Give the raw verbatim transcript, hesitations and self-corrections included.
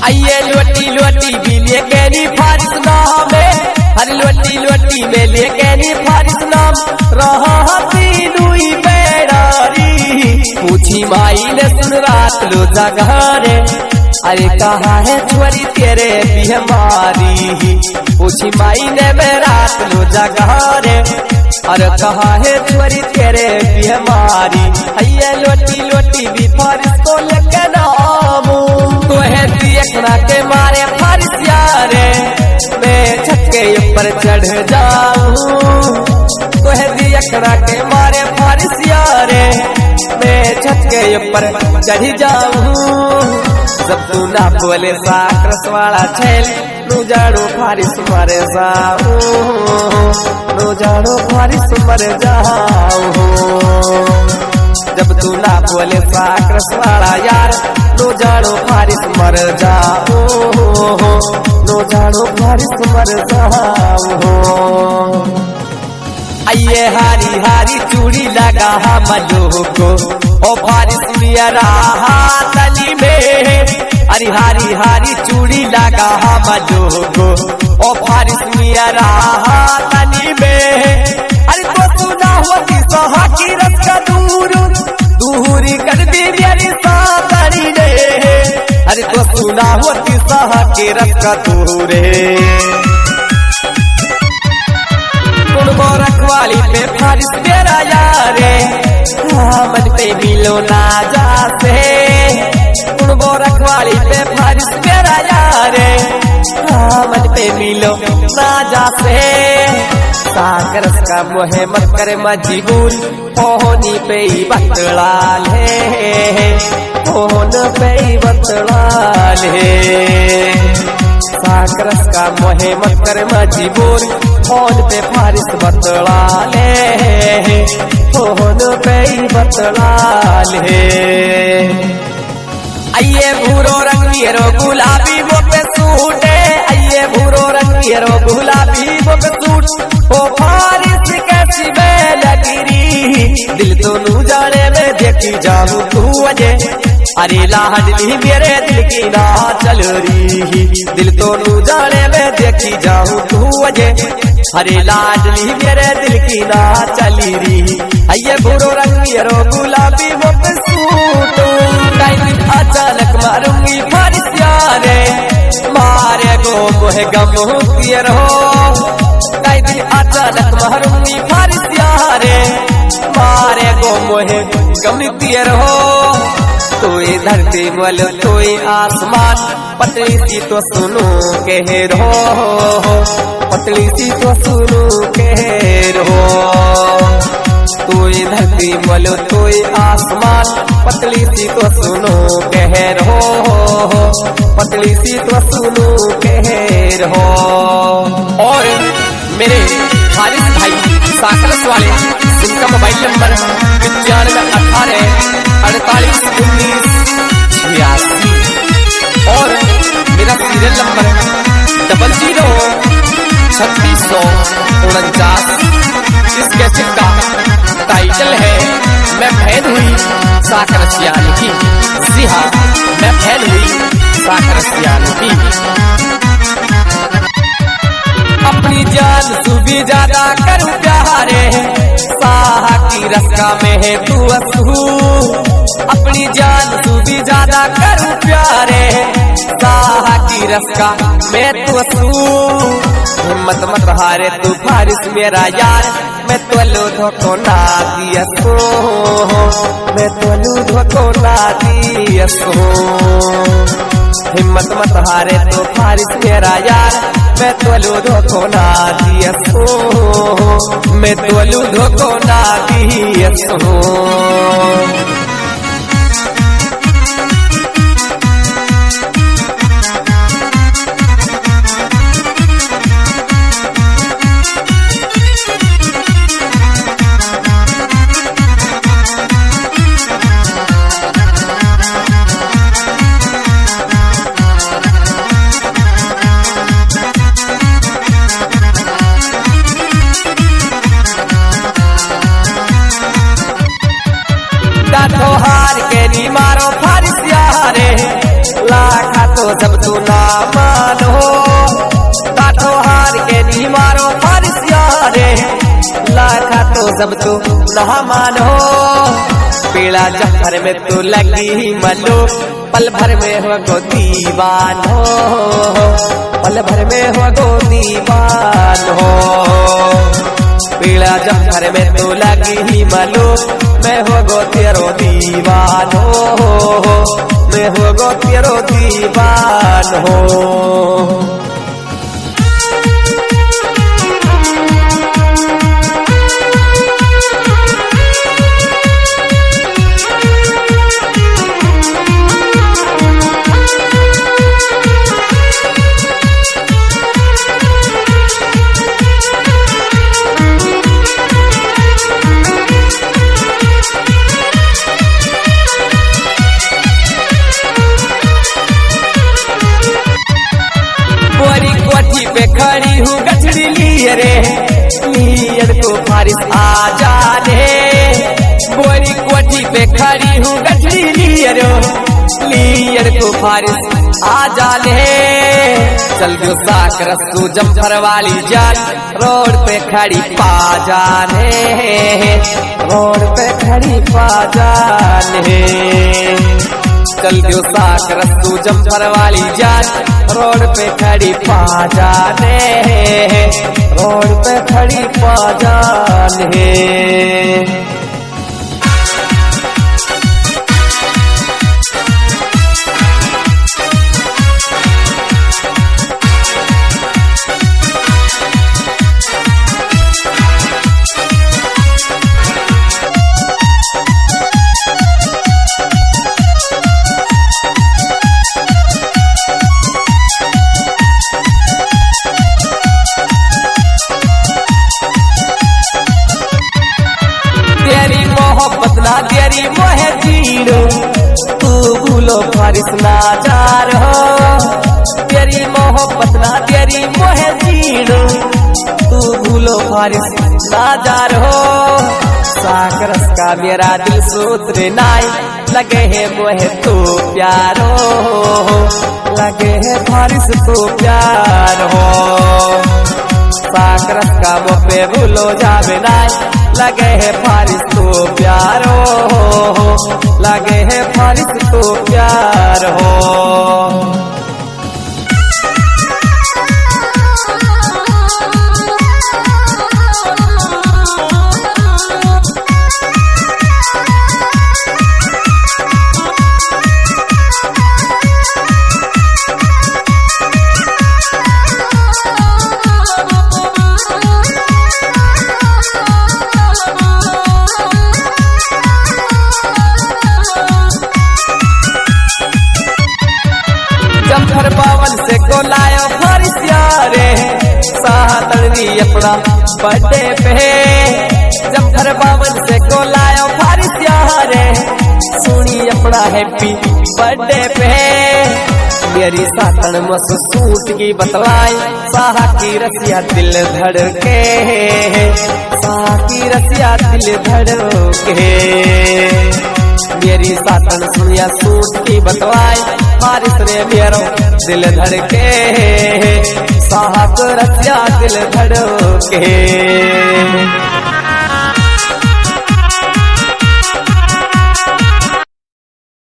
आइए लोटी लोटी भी लेके नी फारिस नाम में, हर लोटी लोटी में लेके नी फारिस नाम रहती लुई बेड़ारी। पूछी माई ने सुन रात लो जगहरे, अरे कहाँ है छोरी तेरे बीमारी। पूछी माई ने मैं रात लो जगहरे, अरे कहाँ है छोरी तेरे बीमारी। आइए लोटी लोटी भी फारिस को लेके नाम, तो है देखना के मारे फारिस यारे, मैं छक्के ऊपर चढ़ जाऊं। तो है देखना के मारे फारिस यारे, मैं छक्के ऊपर चढ़ जाऊं। जब तू ना बोले साक्रस वाला छैल, नु जाड़ो फारिस मर जाऊं, नु जाड़ो फारिस मर जाऊं। जब तू ना बोले साक्रस वाला यार, नो जाड़ो फारिस मर जाऊं, नो जाड़ो फारिस मर जाऊं। आइए हारी हारी चूड़ी लगा मलो को, ओ फारिस मेरा तली में। अरे हारी हारी चूड़ी लगा मलो को, ओ फारिस मेरा तली में। अरे तो सुना होती सहा की रस का दूर दूरी कर दी मेरी सातरी ने। अरे तो सुना होती सहा की रस का दूरे, रखवाली पे फारिस मेरा यारे, मन पे मिलो ना जाते। उनको रखवाली पे फारिस मेरा यारे, मन पे मिलो ना जाते। साकरस का मोहे मत करे मजबूर, होनी पे ही बतला ले, होन पे ही बतला ले। साकरस का मोहे मत करे मजबूर, फोन पे फारिस बतला ले, फोन पे ही बतला ले। आइए भूरो रंग मेरो गुलाबी वो पे सूट, आइए भूरो रंग मेरो गुलाबी वो पे सूट। ओ फारिस कैसी मैं लगी, दिल दोनों जाने में देखी जाऊं तू अजे। अरे लाडली मेरे दिल की ना चल रही, दिल दोनों जाने में देखी जाऊं तू अजे। अरे लाडली मेरे दिल की ना चली रही, आइए भूरो रंग मेरो गुलाबी वो पे सूट। दिन अचानक मारूंगी फारिस यारे, मारे गो मोहे गम पियर हो। दिन अचानक मारूंगी फारिस यारे, मारे गो मोहे गम पियर हो। तोए धरती बोल तोए आसमान, पतली सी तो सुनो कह रो, पतली सी तो सुनो कह रो। तोए धरती बोलो तोए आसमान, पतली सी तो सुनो कह रो, पतली सी तो सुनो कह रो। और मेरे फारिस भाई साकरस वाले, जिनका मोबाइल नंबर पचानवे अठारह अड़तालीस उन्नीस छियासी, और मेरा सीरियल नंबर डबल जीरो छत्तीस सौ उनचास। इस कैसेट का टाइटल है मैं फैन हुई साकरस यानी की। जी हाँ, मैं फैन हुई साकरस यानी की। अपनी जान तू भी ज्यादा करूं प्यारे, साहा की रस्का में है तू असू। अपनी जान तू भी ज्यादा करूं प्यारे, साहा की रस्का में तू असू। हिम्मत मत हारे तू फारिस मेरा यार, मैं तोलू धोखो ना दिया सो, मैं तोलू धोखो ना दिया सो। हिम्मत मत हारे तो फारिस मेरा यार, मैं तोलू धोखो ना दिया सो, मैं तोलू धोखो ना दिया सो। सब तू ना मानो, काठो हार के नी मारो फारिसिया रे, लाखा तो सब तू ना मानो। पीला जफर में तू लगी मलो, पल भर में हो गो दीवानो, पल भर में हो गो दीवानो। पीला जफर में तू लगी मलो, मैं हो गो तेरो दीवानो, मैं हो गो तेरो दीवानो। कोठी पे खड़ी हूँ गठड़ी लिए रे, लियर को फारिस आ जाने। बोरी कोठी पे खड़ी हूँ गठड़ी लिए रे, लियर को फारिस आ जाने। चल जो साक रस्तू जम्फर वाली जान, रोड पे खड़ी पा जाने, रोड पे खड़ी पा जाने। चल जो साक रस्तू जम्फर वाली जान, रोड पे खड़ी पा जाने, रोड पे खड़ी पा जाने। मोहब्बत ना तेरी मोहे जीरो, तू भूलो फारिस ना जार हो। तेरी मोहब्बत ना तेरी मोहे जीरो, तू भूलो फारिस ना जार हो। साकरस का मेरा दिल सूत्र नाई, लगे है मोहे तो प्यारो, लगे है फारिस तो प्यार हो। साकरस का मोपे भूलो जावे नाई, लगे है फारिस तो प्यारो, लगे है फारिस तो प्यार हो। जम्फर बावन से को लायो फारिसिया रे, साहतरनी अपना बर्थडे पे। जम्फर बावन से को लायो फारिसिया रे, सुनी अपना हैप्पी बर्थडे पे। मेरी सातन मस सूट की बतलाई, साहा की रसिया दिल धड़के, साहा की रसिया दिल धड़के। मेरी सातन सुनिया सूट की बतवाई, फारिस रे मेरो दिल धड़के, साहब रसिया दिल धड़के।